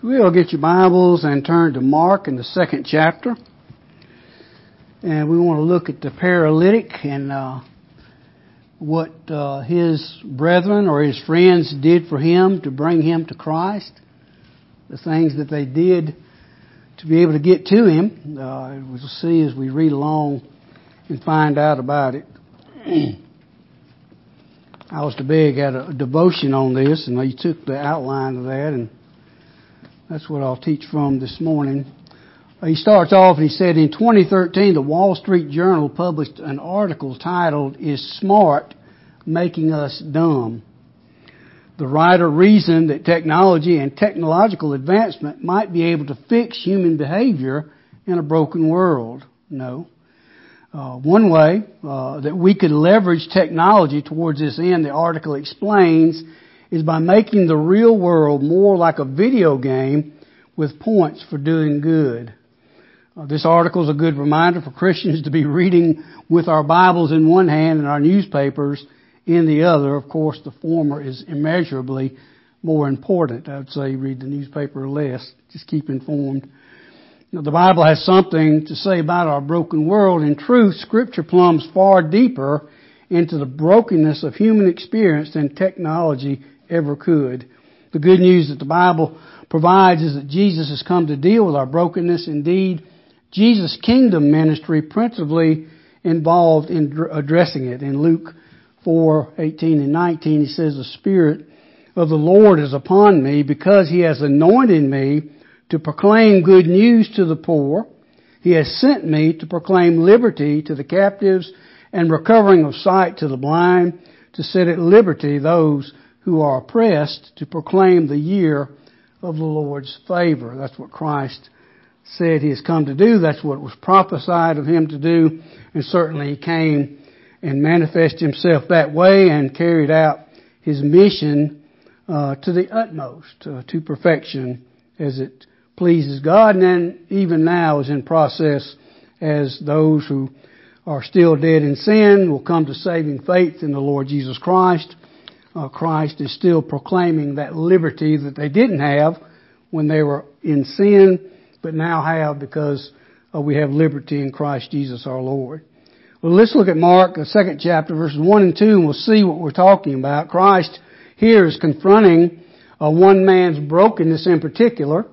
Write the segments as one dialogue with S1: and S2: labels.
S1: We'll get your Bibles and turn to Mark in the 2nd chapter. And we want to look at the paralytic and what his brethren or his friends did for him to bring him to Christ. The things that they did to be able to get to him. We'll see as we read along and find out about it. Alistair Begg had a devotion on this, and he took the outline of that, and that's what I'll teach from this morning. He starts off and he said, in 2013, the Wall Street Journal published an article titled, "Is Smart Making Us Dumb?" The writer reasoned that technology and technological advancement might be able to fix human behavior in a broken world. No. One way that we could leverage technology towards this end, the article explains, is by making the real world more like a video game with points for doing good. This article is a good reminder for Christians to be reading with our Bibles in one hand and our newspapers in the other. Of course, the former is immeasurably more important. I would say read the newspaper less. Just keep informed. The Bible has something to say about our broken world. In truth, Scripture plumbs far deeper into the brokenness of human experience than technology ever could. The good news that the Bible provides is that Jesus has come to deal with our brokenness. Indeed, Jesus' kingdom ministry principally involved in addressing it. In Luke 4:18 and 19, he says, "The Spirit of the Lord is upon me because He has anointed me to proclaim good news to the poor. He has sent me to proclaim liberty to the captives and recovering of sight to the blind, to set at liberty those who are oppressed, to proclaim the year of the Lord's favor." That's what Christ said He has come to do. That's what was prophesied of Him to do. And certainly He came and manifested Himself that way and carried out His mission to the utmost, to perfection, as it pleases God. And then even now is in process as those who are still dead in sin will come to saving faith in the Lord Jesus Christ. Christ is still proclaiming that liberty that they didn't have when they were in sin, but now have because we have liberty in Christ Jesus our Lord. Well, let's look at Mark, the 2nd chapter, verses 1 and 2, and we'll see what we're talking about. Christ here is confronting one man's brokenness in particular.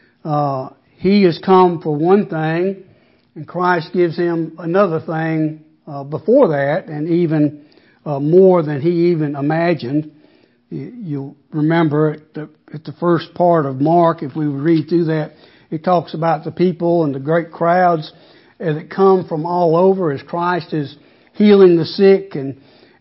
S1: He has come for one thing, and Christ gives him another thing before that, and even more than he even imagined. You'll remember at the first part of Mark, if we read through that, it talks about the people and the great crowds that come from all over as Christ is healing the sick, and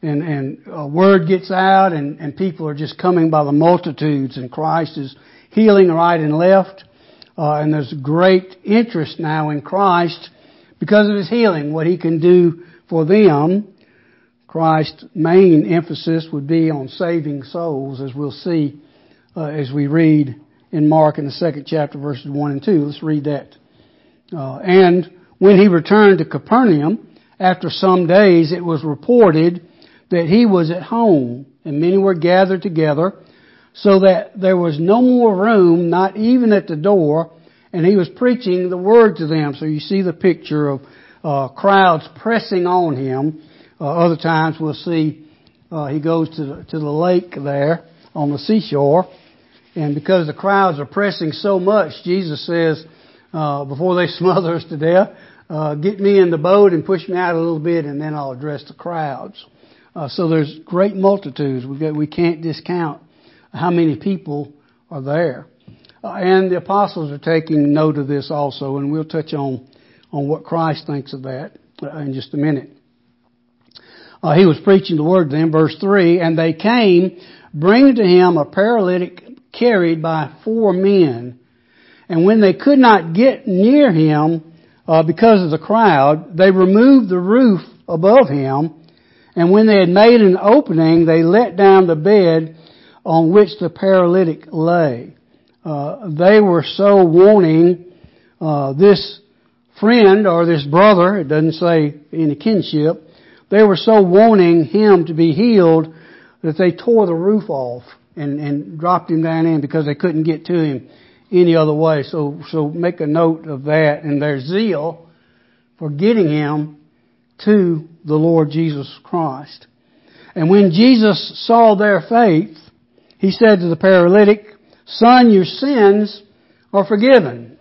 S1: word gets out, and people are just coming by the multitudes, and Christ is healing right and left. And there's great interest now in Christ because of His healing, what He can do for them. Christ's main emphasis would be on saving souls, as we'll see as we read in Mark in the 2nd chapter, verses 1 and 2. Let's read that. "And when He returned to Capernaum, after some days, it was reported that He was at home, and many were gathered together, so that there was no more room, not even at the door, and He was preaching the word to them." So you see the picture of crowds pressing on Him. Other times we'll see He goes to the lake there on the seashore, and because the crowds are pressing so much, Jesus says, before they smother us to death, get me in the boat and push me out a little bit, and then I'll address the crowds. So there's great multitudes. We can't discount how many people are there. And the apostles are taking note of this also, and we'll touch on what Christ thinks of that in just a minute. He was preaching the word to them, verse 3, "And they came, bringing to Him a paralytic carried by 4 men. And when they could not get near Him because of the crowd, they removed the roof above Him. And when they had made an opening, they let down the bed on which the paralytic lay." They were so wanting this friend or this brother, it doesn't say any kinship, they were so wanting him to be healed that they tore the roof off and dropped him down in because they couldn't get to him any other way. So make a note of that and their zeal for getting him to the Lord Jesus Christ. And when Jesus saw their faith, he said to the paralytic, "Son, your sins are forgiven."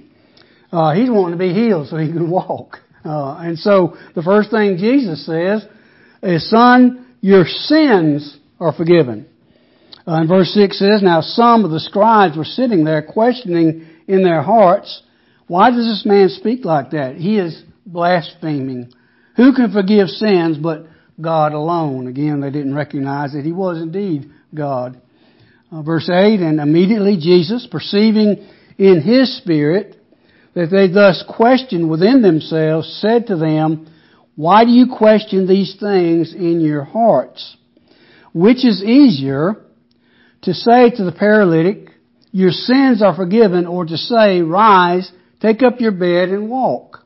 S1: He's wanting to be healed so he can walk. And so the first thing Jesus says is, "Son, your sins are forgiven." And verse 6 says, "Now some of the scribes were sitting there questioning in their hearts, 'Why does this man speak like that? He is blaspheming. Who can forgive sins but God alone?'" Again, they didn't recognize that he was indeed God. Verse 8, "And immediately Jesus, perceiving in his spirit that they thus questioned within themselves, said to them, 'Why do you question these things in your hearts? Which is easier, to say to the paralytic, your sins are forgiven, or to say, rise, take up your bed and walk?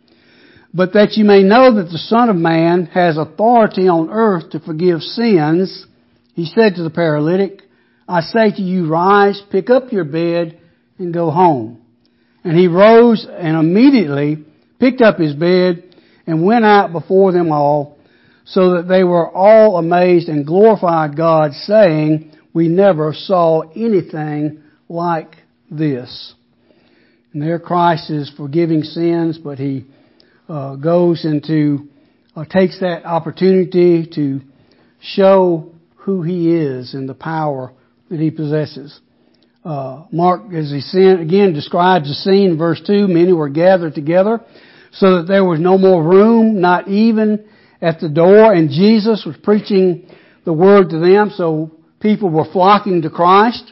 S1: But that you may know that the Son of Man has authority on earth to forgive sins, he said to the paralytic, I say to you, rise, pick up your bed, and go home. And he rose and immediately picked up his bed and went out before them all, so that they were all amazed and glorified God, saying, we never saw anything like this. And there Christ is forgiving sins, but he goes into, takes that opportunity to show who he is and the power that he possesses. Mark, as he again describes the scene in verse 2, many were gathered together so that there was no more room, not even at the door, and Jesus was preaching the word to them, so people were flocking to Christ.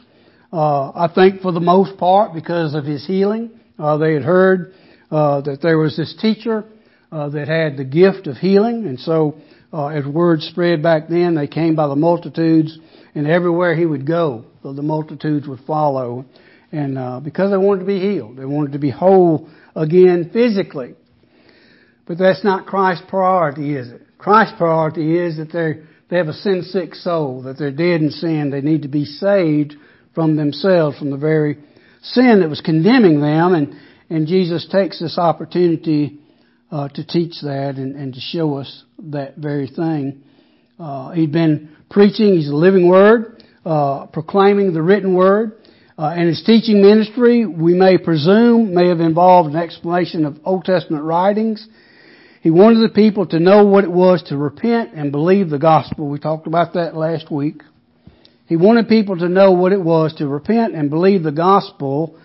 S1: I think for the most part because of his healing. They had heard that there was this teacher that had the gift of healing, and so as word spread back then, they came by the multitudes, and everywhere he would go, the multitudes would follow. And because they wanted to be healed, they wanted to be whole again physically. But that's not Christ's priority, is it? Christ's priority is that they have a sin-sick soul, that they're dead in sin. They need to be saved from themselves, from the very sin that was condemning them. And Jesus takes this opportunity to teach that and to show us that very thing. He'd been preaching, he's a living word, proclaiming the written word. And his teaching ministry, we may presume, may have involved an explanation of Old Testament writings. He wanted the people to know what it was to repent and believe the gospel. We talked about that last week. He wanted people to know what it was to repent and believe the gospel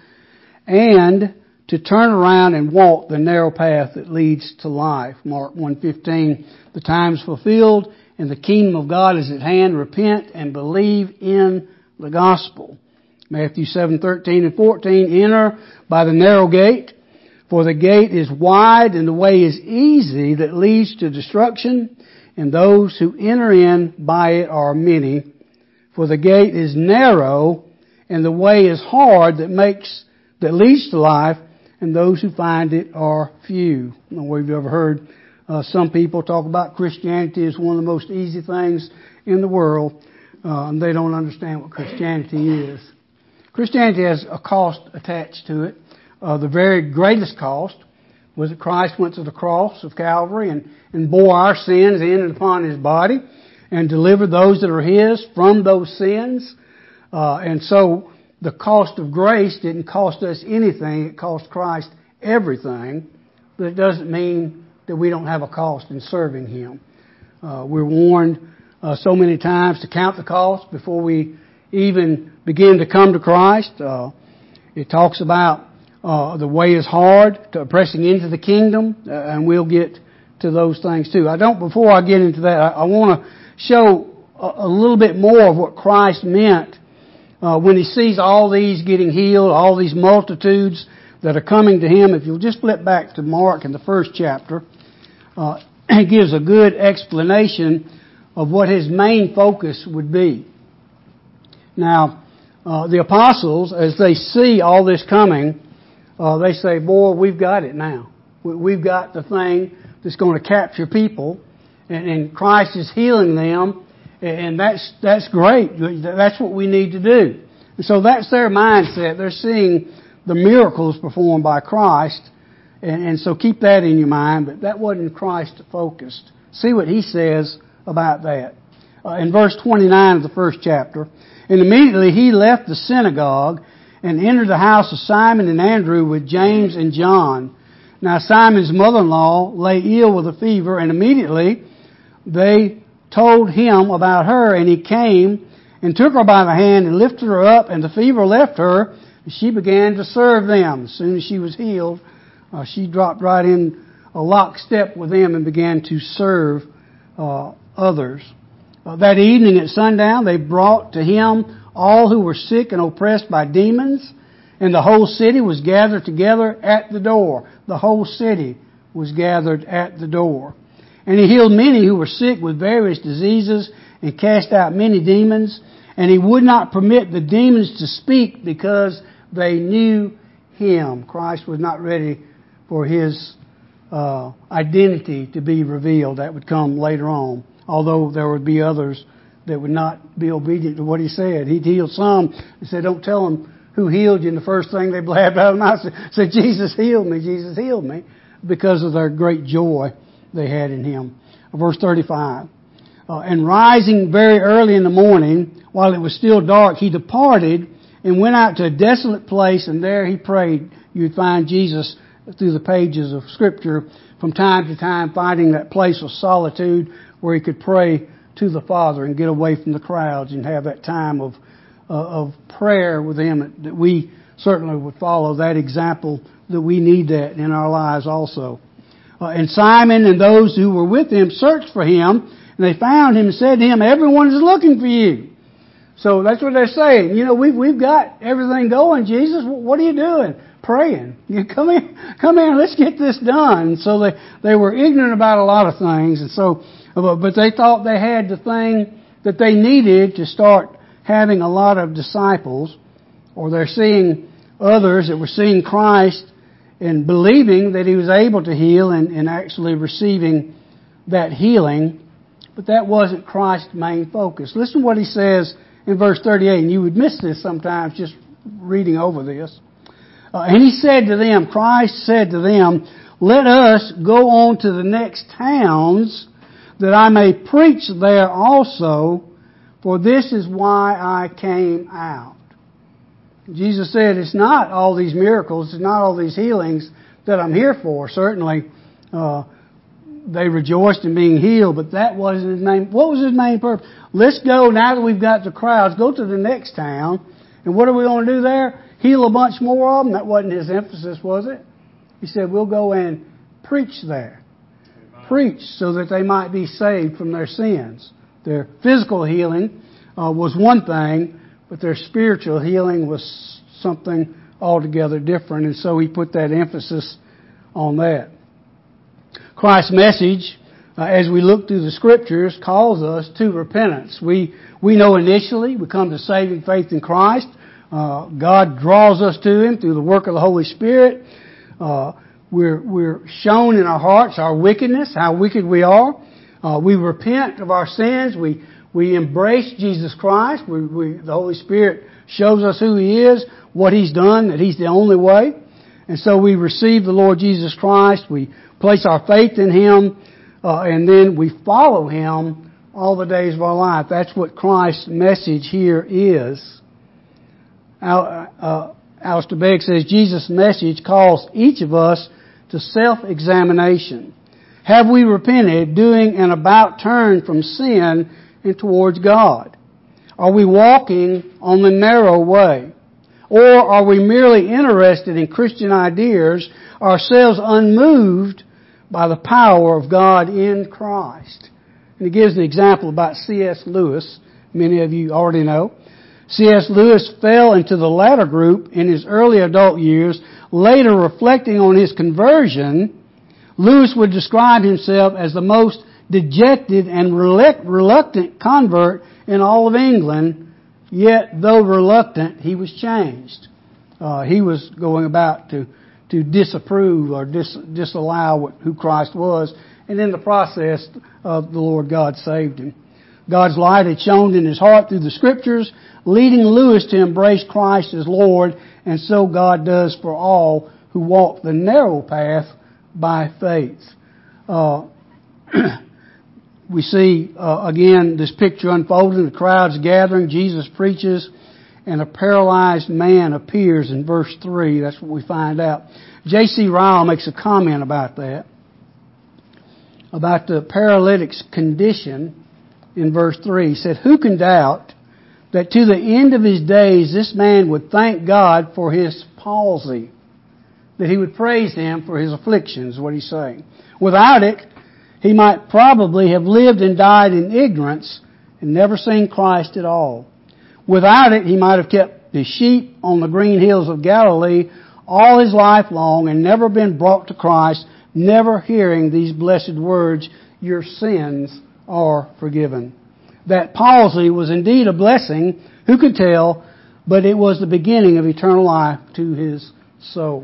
S1: and to turn around and walk the narrow path that leads to life. Mark 1:15, the time is fulfilled and the kingdom of God is at hand. Repent and believe in the gospel. Matthew 7:13 and 14, enter by the narrow gate, for the gate is wide and the way is easy that leads to destruction, and those who enter in by it are many. For the gate is narrow and the way is hard that leads to life, and those who find it are few. I don't know if you've ever heard some people talk about Christianity as one of the most easy things in the world, and they don't understand what Christianity is. Christianity has a cost attached to it. The very greatest cost was that Christ went to the cross of Calvary and bore our sins in and upon his body and delivered those that are his from those sins. And so the cost of grace didn't cost us anything. It cost Christ everything. But it doesn't mean that we don't have a cost in serving him. We're warned so many times to count the cost before we even begin to come to Christ. It talks about the way is hard, to pressing into the kingdom, and we'll get to those things too. Before I get into that, I want to show a little bit more of what Christ meant when he sees all these getting healed, all these multitudes that are coming to him. If you'll just flip back to Mark in the first chapter, it gives a good explanation of what his main focus would be. Now, the apostles, as they see all this coming, they say, boy, we've got it now. We've got the thing that's going to capture people, and Christ is healing them, and that's great. That's what we need to do. And so that's their mindset. They're seeing the miracles performed by Christ. And so keep that in your mind, but that wasn't Christ focused. See what he says about that. In verse 29 of the first chapter, and immediately he left the synagogue and entered the house of Simon and Andrew with James and John. Now Simon's mother-in-law lay ill with a fever, and immediately they told him about her, and he came and took her by the hand and lifted her up, and the fever left her, and she began to serve them. As soon as she was healed, she dropped right in a lockstep with them and began to serve others. That evening at sundown, they brought to him all who were sick and oppressed by demons, and the whole city was gathered together at the door. The whole city was gathered at the door. And he healed many who were sick with various diseases and cast out many demons. And he would not permit the demons to speak because they knew him. Christ was not ready for his identity to be revealed. That would come later on. Although there would be others that would not be obedient to what he said. He'd healed some and said, don't tell them who healed you. And the first thing they blabbed out of their mouth said, Jesus healed me, Jesus healed me. Because of their great joy they had in him. Verse 35. And rising very early in the morning, while it was still dark, he departed and went out to a desolate place, and there he prayed. You'd find Jesus through the pages of Scripture from time to time finding that place of solitude where he could pray to the Father and get away from the crowds and have that time of prayer with him, that we certainly would follow that example, that we need that in our lives also. And Simon and those who were with him searched for him, and they found him and said to him, everyone is looking for you. So that's what they're saying. You know, we've got everything going, Jesus. What are you doing? Praying. You come in, let's get this done. So they were ignorant about a lot of things, and so, but they thought they had the thing that they needed to start having a lot of disciples, or they're seeing others that were seeing Christ and believing that he was able to heal and actually receiving that healing. But that wasn't Christ's main focus. Listen to what he says in verse 38, and you would miss this sometimes just reading over this. And he said to them, Christ said to them, let us go on to the next towns, that I may preach there also, for this is why I came out. Jesus said, it's not all these miracles, it's not all these healings that I'm here for. Certainly, they rejoiced in being healed, but that wasn't his main. What was his main purpose? Let's go, now that we've got the crowds, go to the next town, and what are we going to do there? Heal a bunch more of them? That wasn't his emphasis, was it? He said, we'll go and preach there. Amen. Preach so that they might be saved from their sins. Their physical healing was one thing, but their spiritual healing was something altogether different, and so he put that emphasis on that. Christ's message, as we look through the Scriptures, calls us to repentance. We know initially we come to saving faith in Christ. God draws us to Him through the work of the Holy Spirit. We're shown in our hearts our wickedness, how wicked we are. We repent of our sins. We embrace Jesus Christ. The Holy Spirit shows us who He is, what He's done, that He's the only way. And so we receive the Lord Jesus Christ. We place our faith in Him, and then we follow Him all the days of our life. That's what Christ's message here is. Alistair Begg says, Jesus' message calls each of us to self-examination. Have we repented, doing an about turn from sin and towards God? Are we walking on the narrow way? Or are we merely interested in Christian ideas, ourselves unmoved by the power of God in Christ? And he gives an example about C.S. Lewis. Many of you already know. C.S. Lewis fell into the latter group in his early adult years. Later, reflecting on his conversion, Lewis would describe himself as the most dejected and reluctant convert in all of England. Yet, though reluctant, he was changed. He was going about to disapprove or disallow who Christ was. And in the process, the Lord God saved him. God's light had shone in his heart through the Scriptures, leading Lewis to embrace Christ as Lord, and so God does for all who walk the narrow path by faith. We see, again, this picture unfolding, the crowds gathering, Jesus preaches, and a paralyzed man appears in verse 3. That's what we find out. J.C. Ryle makes a comment about that, about the paralytic's condition in verse 3. He said, "Who can doubt that to the end of his days this man would thank God for his palsy, that he would praise him for his afflictions," is what he's saying. Without it, he might probably have lived and died in ignorance and never seen Christ at all. Without it, he might have kept the sheep on the green hills of Galilee all his life long and never been brought to Christ, never hearing these blessed words, "Your sins are forgiven." That palsy was indeed a blessing, who could tell, but it was the beginning of eternal life to his soul.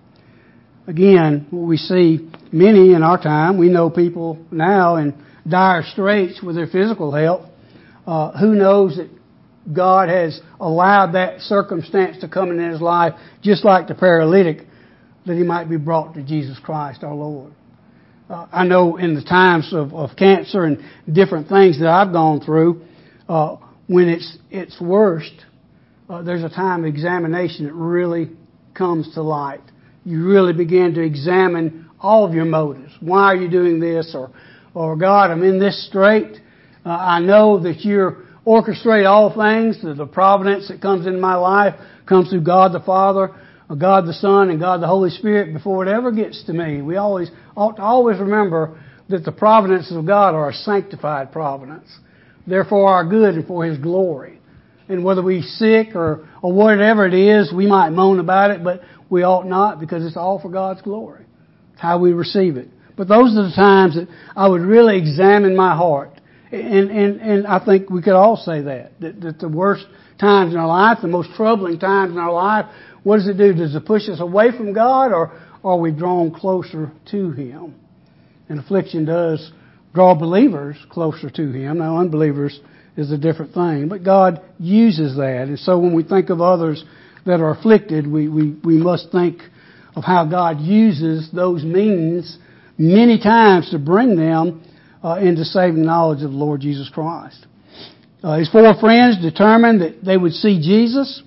S1: Again, we see many in our time, we know people now in dire straits with their physical health. Who knows that God has allowed that circumstance to come in his life, just like the paralytic, that he might be brought to Jesus Christ our Lord. I know in the times of cancer and different things that I've gone through, when it's worst, there's a time of examination that really comes to light. You really begin to examine all of your motives. Why are you doing this? Or God, I'm in this strait. I know that you're orchestrate all things. The providence that comes into my life comes through God the Father, God the Son, and God the Holy Spirit before it ever gets to me. We ought to always remember that the providences of God are a sanctified providence. They're for our good and for His glory. And whether we're sick or whatever it is, we might moan about it, but we ought not, because it's all for God's glory. It's how we receive it. But those are the times that I would really examine my heart. And I think we could all say that the worst times in our life, the most troubling times in our life, what does it do? Does it push us away from God, or are we drawn closer to Him? And affliction does draw believers closer to Him. Now, unbelievers is a different thing. But God uses that. And so when we think of others that are afflicted, we must think of how God uses those means many times to bring them into saving knowledge of the Lord Jesus Christ. His four friends determined that they would see Jesus,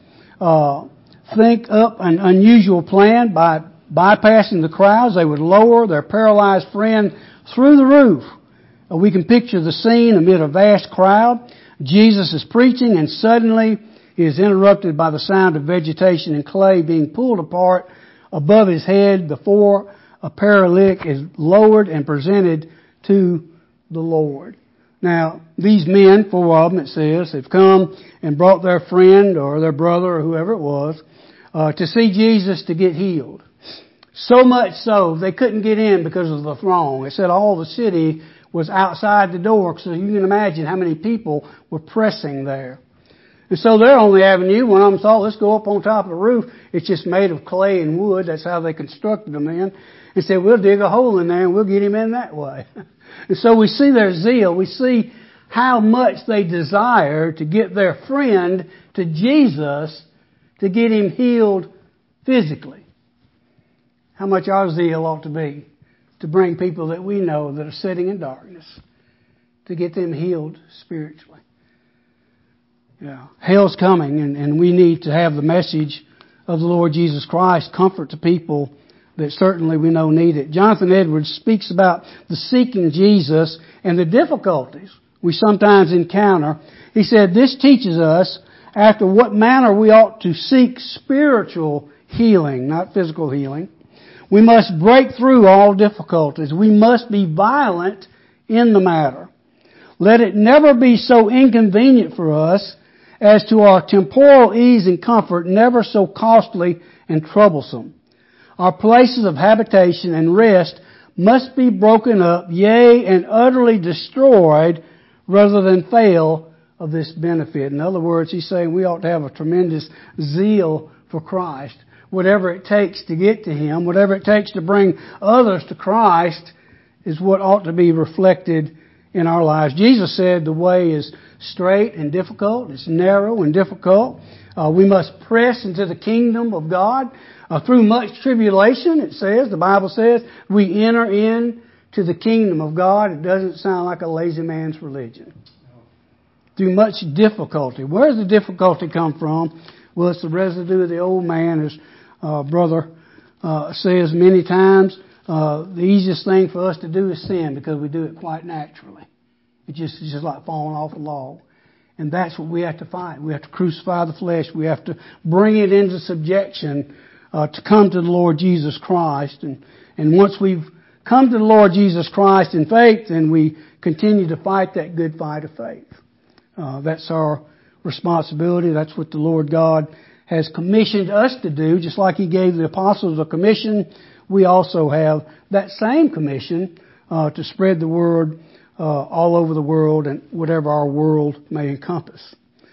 S1: think up an unusual plan by bypassing the crowds. They would lower their paralyzed friend through the roof. We can picture the scene amid a vast crowd. Jesus is preaching, and suddenly he is interrupted by the sound of vegetation and clay being pulled apart above his head. A paralytic is lowered and presented to the Lord. Now, these men, four of them, it says, have come and brought their friend or their brother or whoever it was to see Jesus to get healed. So much so, they couldn't get in because of the throng. It said all the city was outside the door, so you can imagine how many people were pressing there. And so their only avenue, one of them thought, let's go up on top of the roof. It's just made of clay and wood. That's how they constructed them in. And said, we'll dig a hole in there and we'll get him in that way. And so we see their zeal. We see how much they desire to get their friend to Jesus to get him healed physically. How much our zeal ought to be to bring people that we know that are sitting in darkness, to get them healed spiritually. Yeah, hell's coming, and we need to have the message of the Lord Jesus Christ comfort to people that certainly we know need it. Jonathan Edwards speaks about the seeking Jesus and the difficulties we sometimes encounter. He said, this teaches us after what manner we ought to seek spiritual healing, not physical healing. We must break through all difficulties. We must be violent in the matter. Let it never be so inconvenient for us as to our temporal ease and comfort, never so costly and troublesome. Our places of habitation and rest must be broken up, yea, and utterly destroyed, rather than fail of this benefit. In other words, he's saying we ought to have a tremendous zeal for Christ. Whatever it takes to get to Him, whatever it takes to bring others to Christ, is what ought to be reflected in our lives. Jesus said the way is straight and difficult. It's narrow and difficult. We must press into the kingdom of God. Through much tribulation, it says, the Bible says, we enter in to the kingdom of God. It doesn't sound like a lazy man's religion. Through much difficulty. Where does the difficulty come from? Well, it's the residue of the old man, as Brother says many times. The easiest thing for us to do is sin because we do it quite naturally. It's just like falling off a log. And that's what we have to fight. We have to crucify the flesh. We have to bring it into subjection to come to the Lord Jesus Christ. And once we've come to the Lord Jesus Christ in faith, then we continue to fight that good fight of faith. That's our responsibility. That's what the Lord God has commissioned us to do. Just like He gave the apostles a commission, we also have that same commission to spread the word all over the world and whatever our world may encompass.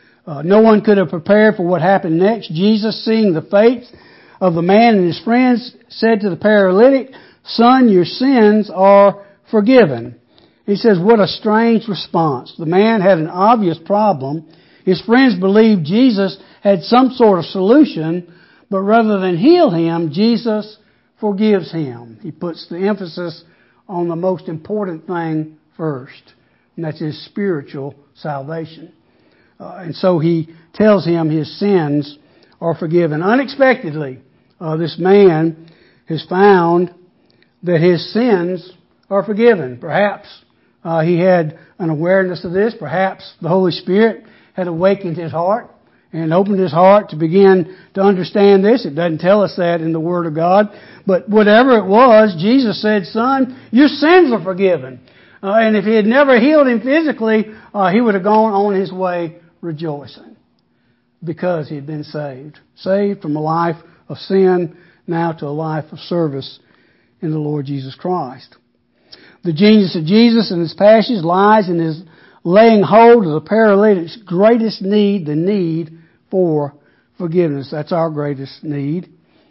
S1: No one could have prepared for what happened next. Jesus, seeing the faith of the man and his friends, said to the paralytic, "Son, your sins are forgiven." He says, what a strange response. The man had an obvious problem. His friends believed Jesus had some sort of solution, but rather than heal him, Jesus forgives him. He puts the emphasis on the most important thing first, and that's his spiritual salvation. And so he tells him his sins are forgiven. Unexpectedly, this man has found that his sins are forgiven. Perhaps he had an awareness of this. Perhaps the Holy Spirit had awakened his heart and opened his heart to begin to understand this. It doesn't tell us that in the Word of God. But whatever it was, Jesus said, "Son, your sins are forgiven." And if He had never healed him physically, he would have gone on his way rejoicing because he had been saved. Saved from a life of sin, now to a life of service in the Lord Jesus Christ. The genius of Jesus and His passions lies in His laying hold of the paralytic's greatest need, the need for forgiveness. That's our greatest need.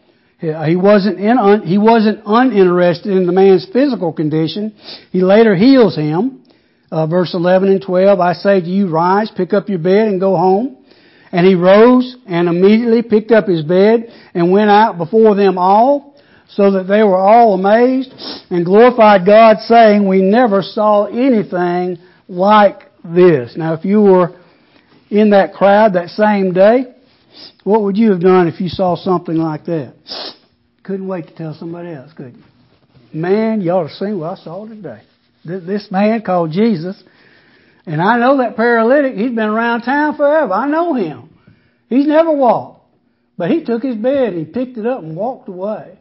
S1: He wasn't uninterested in the man's physical condition. He later heals him. Verse 11 and 12, "I say to you, rise, pick up your bed and go home. And he rose and immediately picked up his bed and went out before them all, so that they were all amazed and glorified God, saying, we never saw anything like this." Now, if you were in that crowd that same day, what would you have done if you saw something like that? Couldn't wait to tell somebody else, could you? Man, you ought to see what I saw today. This man called Jesus, and I know that paralytic, he's been around town forever. I know him. He's never walked. But he took his bed and he picked it up and walked away.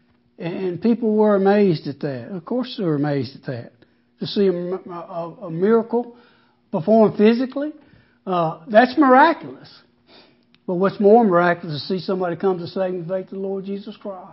S1: And people were amazed at that. Of course they were amazed at that. To see a miracle performed physically, that's miraculous. But what's more miraculous is to see somebody come to saving faith in the Lord Jesus Christ.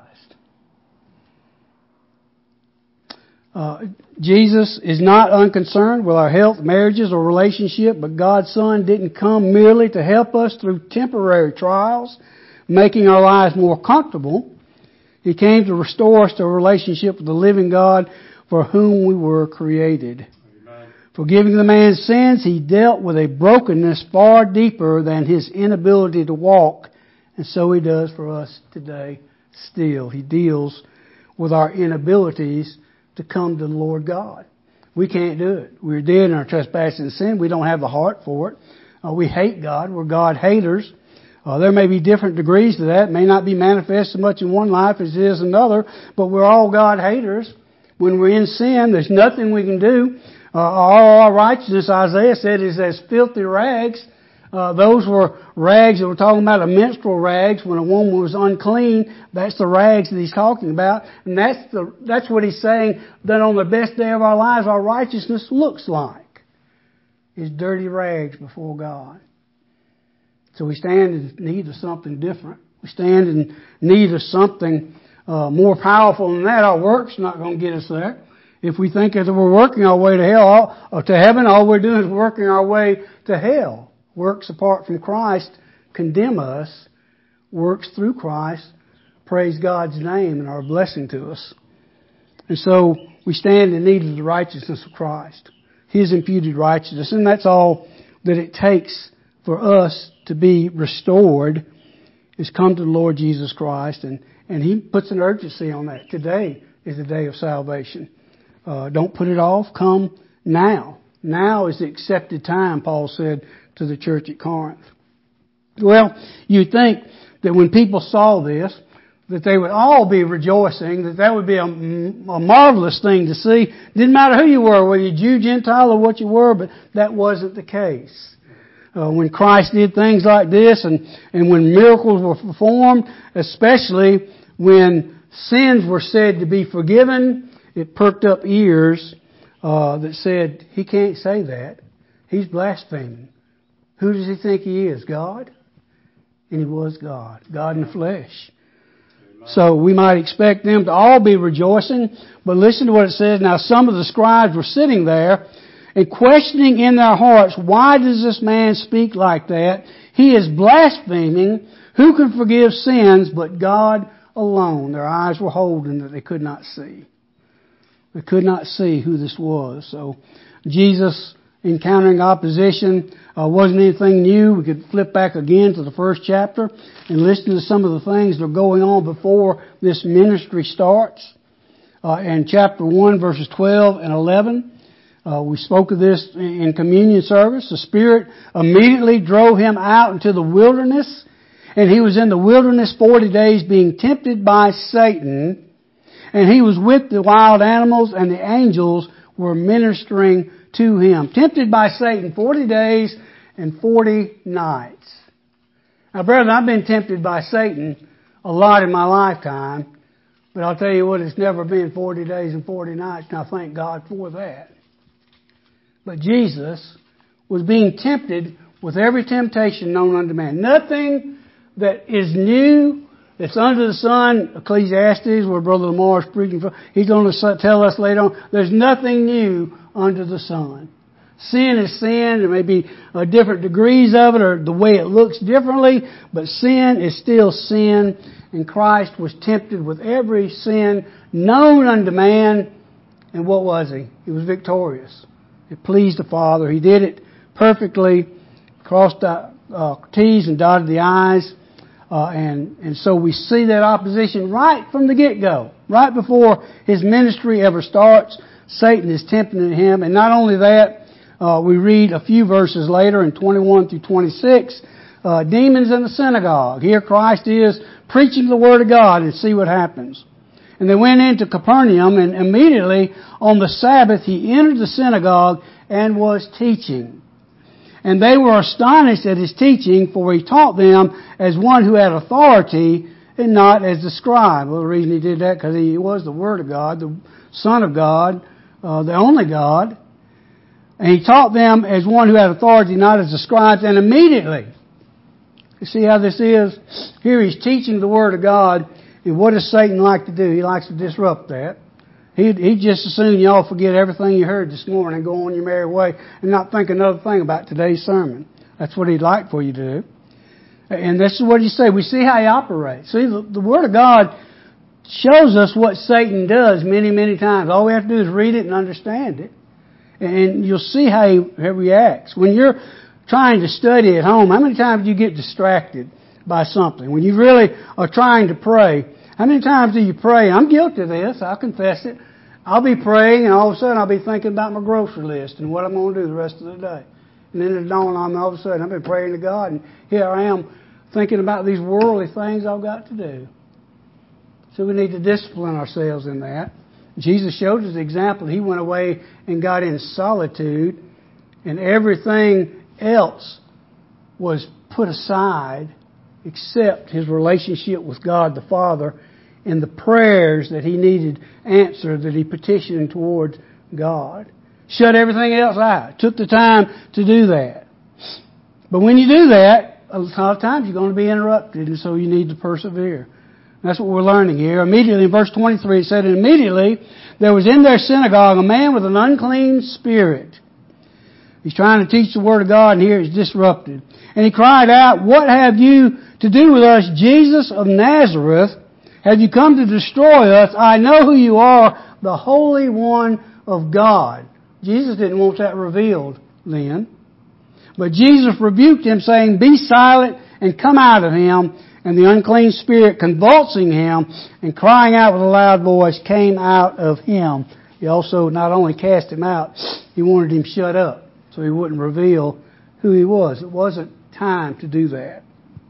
S1: Jesus is not unconcerned with our health, marriages, or relationship, but God's Son didn't come merely to help us through temporary trials, making our lives more comfortable. He came to restore us to a relationship with the living God for whom we were created. Amen. Forgiving the man's sins, He dealt with a brokenness far deeper than his inability to walk, and so He does for us today still. He deals with our inabilities to come to the Lord God. We can't do it. We're dead in our trespasses and sin. We don't have the heart for it. We hate God. We're God haters. There may be different degrees to that. It may not be manifest so much in one life as it is another, but we're all God haters. When we're in sin, there's nothing we can do. All our righteousness, Isaiah said, is as filthy rags. Those were rags that we're talking about, a menstrual rags. When a woman was unclean, that's the rags that He's talking about. And that's what He's saying, that on the best day of our lives, our righteousness looks like. Is dirty rags before God. So we stand in need of something different. We stand in need of something more powerful than that. Our work's not going to get us there. If we think that we're working our way to hell, or to heaven, all we're doing is working our way to hell. Works apart from Christ condemn us. Works through Christ praise God's name and are a blessing to us. And so we stand in need of the righteousness of Christ. His imputed righteousness. And that's all that it takes for us to be restored, is come to the Lord Jesus Christ. And He puts an urgency on that. Today is the day of salvation. Don't put it off. Come now. Now is the accepted time, Paul said to the church at Corinth. Well, you'd think that when people saw this, that they would all be rejoicing, that would be a marvelous thing to see. Didn't matter who you were, whether you Jew, Gentile, or what you were, but that wasn't the case. When Christ did things like this, and when miracles were performed, especially when sins were said to be forgiven, it perked up ears that said, he can't say that. He's blaspheming. Who does he think he is? God? And he was God. God in the flesh. Amen. So we might expect them to all be rejoicing, but listen to what it says. Now some of the scribes were sitting there and questioning in their hearts, why does this man speak like that? He is blaspheming. Who can forgive sins but God alone? Their eyes were holden that they could not see. They could not see who this was. So Jesus encountering opposition wasn't anything new. We could flip back again to the first chapter and listen to some of the things that are going on before this ministry starts. In chapter 1, verses 12 and 11, we spoke of this in communion service. The Spirit immediately drove him out into the wilderness, and he was in the wilderness 40 days being tempted by Satan. And he was with the wild animals, and the angels were ministering to him. Tempted by Satan 40 days and 40 nights. Now, brethren, I've been tempted by Satan a lot in my lifetime. But I'll tell you what, it's never been 40 days and 40 nights, and I thank God for that. But Jesus was being tempted with every temptation known unto man. Nothing that is new, that's under the sun. Ecclesiastes, where Brother Lamar is preaching from, he's going to tell us later on, there's nothing new under the sun. Sin is sin. There may be different degrees of it or the way it looks differently, but sin is still sin. And Christ was tempted with every sin known unto man. And what was he? He was victorious. It pleased the Father. He did it perfectly, crossed the T's and dotted the I's. And so we see that opposition right from the get-go. Right before his ministry ever starts, Satan is tempting him. And not only that, we read a few verses later in 21 through 26, demons in the synagogue. Here Christ is preaching the Word of God, and see what happens. And they went into Capernaum, and immediately on the Sabbath he entered the synagogue and was teaching. And they were astonished at his teaching, for he taught them as one who had authority and not as the scribe. Well, the reason he did that, because he was the Word of God, the Son of God, the only God. And he taught them as one who had authority, not as the scribes. And immediately, you see how this is? Here he's teaching the Word of God. And what does Satan like to do? He likes to disrupt that. He'd just as soon y'all forget everything you heard this morning and go on your merry way and not think another thing about today's sermon. That's what he'd like for you to do. And this is what he said. We see how he operates. See, the Word of God shows us what Satan does many, many times. All we have to do is read it and understand it. And you'll see how he reacts. When you're trying to study at home, how many times do you get distracted by something? When you really are trying to pray, how many times do you pray? I'm guilty of this. I'll confess it. I'll be praying, and all of a sudden I'll be thinking about my grocery list and what I'm going to do the rest of the day. And then it dawned on me all of a sudden, I've been praying to God, and here I am thinking about these worldly things I've got to do. So we need to discipline ourselves in that. Jesus showed us the example. He went away and got in solitude, and everything else was put aside except his relationship with God the Father and the prayers that he needed answered, that he petitioned toward God. Shut everything else out. Took the time to do that. But when you do that, a lot of times you're going to be interrupted, and so you need to persevere. That's what we're learning here. Immediately, in verse 23, it said, and immediately there was in their synagogue a man with an unclean spirit. He's trying to teach the Word of God, and here he's disrupted. And he cried out, what have you to do with us, Jesus of Nazareth? Have you come to destroy us? I know who you are, the Holy One of God. Jesus didn't want that revealed then. But Jesus rebuked him, saying, "Be silent and come out of him." And the unclean spirit, convulsing him and crying out with a loud voice, came out of him. He also not only cast him out, he wanted him shut up so he wouldn't reveal who he was. It wasn't time to do that.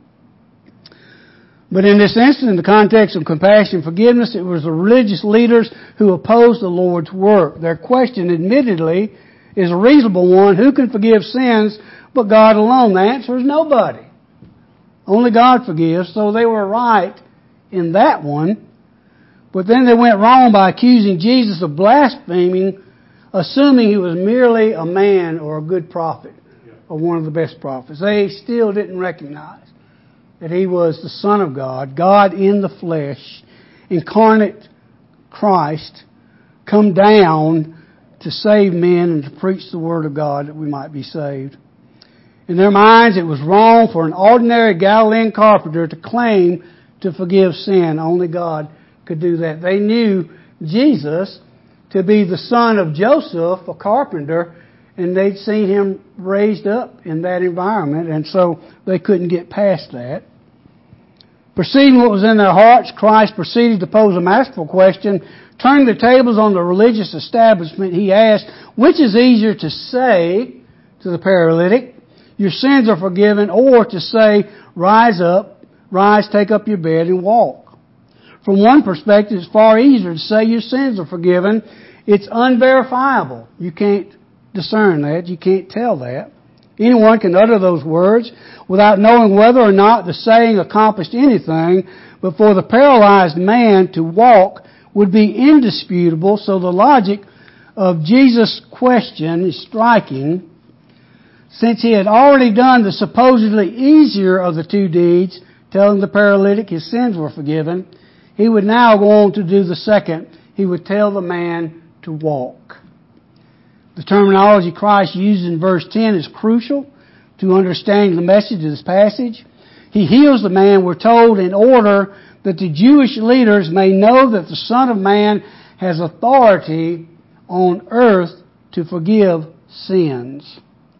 S1: But in this instance, in the context of compassion and forgiveness, it was the religious leaders who opposed the Lord's work. Their question, admittedly, is a reasonable one. Who can forgive sins but God alone? The answer is nobody. Only God forgives, so they were right in that one. But then they went wrong by accusing Jesus of blaspheming, assuming he was merely a man or a good prophet, or one of the best prophets. They still didn't recognize that he was the Son of God, God in the flesh, incarnate Christ, come down to save men and to preach the Word of God that we might be saved. In their minds, it was wrong for an ordinary Galilean carpenter to claim to forgive sin. Only God could do that. They knew Jesus to be the son of Joseph, a carpenter, and they'd seen him raised up in that environment, and so they couldn't get past that. Perceiving what was in their hearts, Christ proceeded to pose a masterful question. Turning the tables on the religious establishment, he asked, which is easier to say to the paralytic, "Your sins are forgiven," or to say, rise, take up your bed and walk? From one perspective, it's far easier to say your sins are forgiven. It's unverifiable. You can't discern that. You can't tell that. Anyone can utter those words without knowing whether or not the saying accomplished anything, but for the paralyzed man to walk would be indisputable, so the logic of Jesus' question is striking. Since he had already done the supposedly easier of the two deeds, telling the paralytic his sins were forgiven, he would now go on to do the second. He would tell the man to walk. The terminology Christ uses in verse 10 is crucial to understanding the message of this passage. He heals the man, we're told, in order that the Jewish leaders may know that the Son of Man has authority on earth to forgive sins.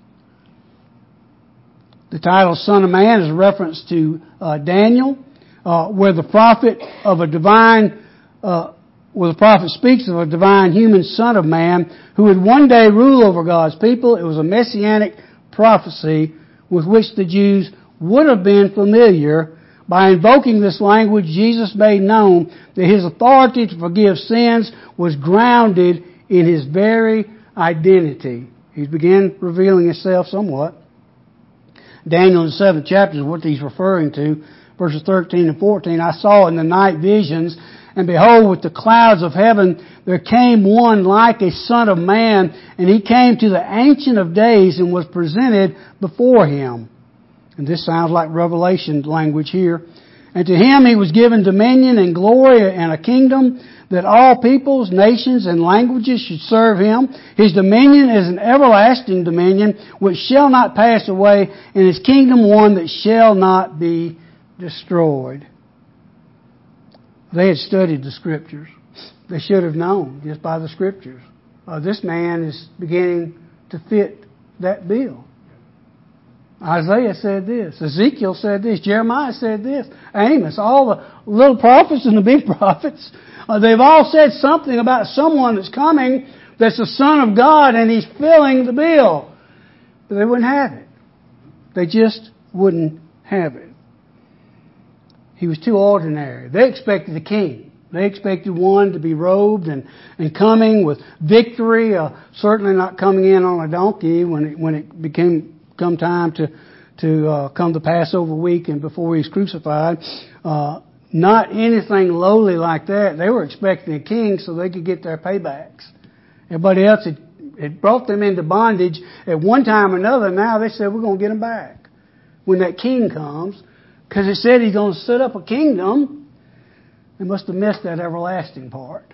S1: The title Son of Man is a reference to Daniel, where the prophet speaks of a divine human Son of Man who would one day rule over God's people. It was a messianic prophecy with which the Jews would have been familiar. By invoking this language, Jesus made known that his authority to forgive sins was grounded in his very identity. He began revealing himself somewhat. Daniel in the 7th chapter is what he's referring to. Verses 13 and 14, I saw in the night visions, and behold, with the clouds of heaven there came one like a son of man, and he came to the Ancient of Days and was presented before him. And this sounds like Revelation language here. And to him he was given dominion and glory and a kingdom, that all peoples, nations, and languages should serve him. His dominion is an everlasting dominion which shall not pass away, and his kingdom one that shall not be destroyed. They had studied the Scriptures. They should have known just by the Scriptures. This man is beginning to fit that bill. Isaiah said this. Ezekiel said this. Jeremiah said this. Amos, all the little prophets and the big prophets, they've all said something about someone that's coming that's the Son of God and he's filling the bill. But they wouldn't have it. They just wouldn't have it. He was too ordinary. They expected a king. They expected one to be robed and coming with victory, certainly not coming in on a donkey when it come time to come the Passover week and before he's crucified. Not anything lowly like that. They were expecting a king so they could get their paybacks. Everybody else had brought them into bondage at one time or another. Now they said, we're going to get them back when that king comes. Because it said he's going to set up a kingdom. They must have missed that everlasting part.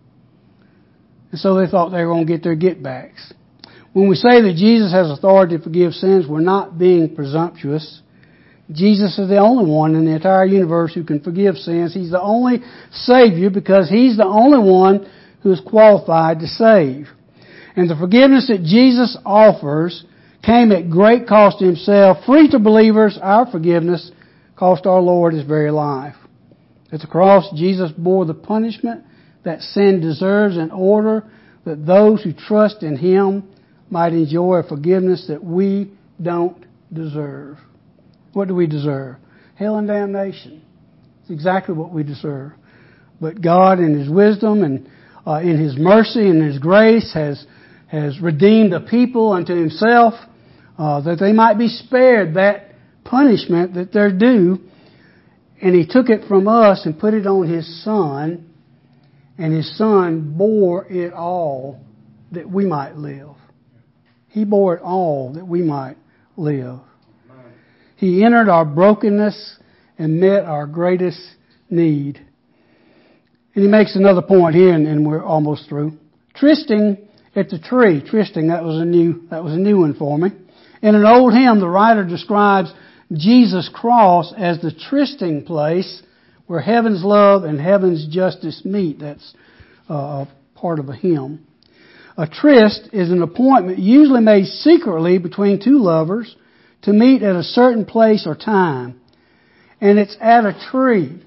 S1: And so they thought they were going to get their get-backs. When we say that Jesus has authority to forgive sins, we're not being presumptuous. Jesus is the only one in the entire universe who can forgive sins. He's the only Savior because He's the only one who is qualified to save. And the forgiveness that Jesus offers came at great cost to himself. Free to believers, our forgiveness cost our Lord his very life. At the cross, Jesus bore the punishment that sin deserves in order that those who trust in him might enjoy a forgiveness that we don't deserve. What do we deserve? Hell and damnation. It's exactly what we deserve. But God, in his wisdom and in his mercy and his grace, has redeemed a people unto himself, that they might be spared that punishment that they're due. And he took it from us and put it on his Son, and his Son bore it all that we might live. He bore it all that we might live. He entered our brokenness and met our greatest need. And he makes another point here, and we're almost through. Trysting at the tree. Trysting, that was a new one for me. In an old hymn, the writer describes Jesus' cross as the trysting place where heaven's love and heaven's justice meet. That's part of a hymn. A tryst is an appointment usually made secretly between two lovers to meet at a certain place or time. And it's at a tree.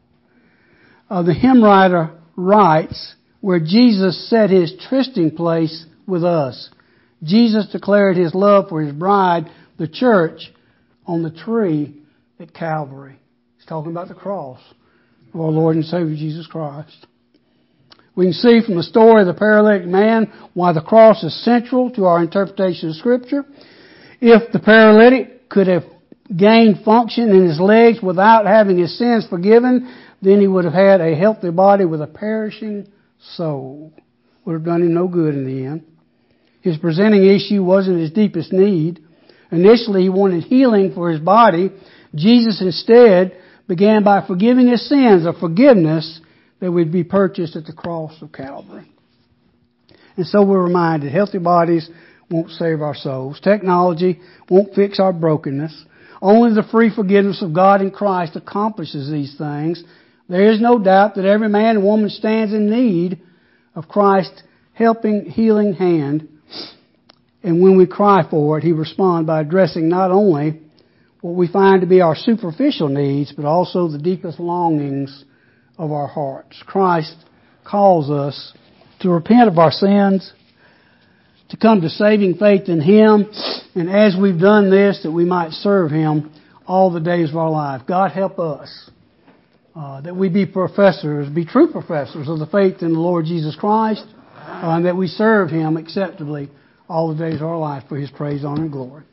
S1: The hymn writer writes where Jesus set his trysting place with us. Jesus declared his love for his bride, the church, on the tree at Calvary. He's talking about the cross of our Lord and Savior Jesus Christ. We can see from the story of the paralytic man why the cross is central to our interpretation of Scripture. If the paralytic could have gained function in his legs without having his sins forgiven, then he would have had a healthy body with a perishing soul. Would have done him no good in the end. His presenting issue wasn't his deepest need. Initially, he wanted healing for his body. Jesus instead began by forgiving his sins, a forgiveness that would be purchased at the cross of Calvary. And so we're reminded, healthy bodies won't save our souls. Technology won't fix our brokenness. Only the free forgiveness of God in Christ accomplishes these things. There is no doubt that every man and woman stands in need of Christ's helping, healing hand. And when we cry for it, he responds by addressing not only what we find to be our superficial needs, but also the deepest longings of our hearts. Christ calls us to repent of our sins, to come to saving faith in him, and as we've done this, that we might serve him all the days of our life. God help us that we be true professors of the faith in the Lord Jesus Christ, and that we serve him acceptably all the days of our life for his praise, honor, and glory.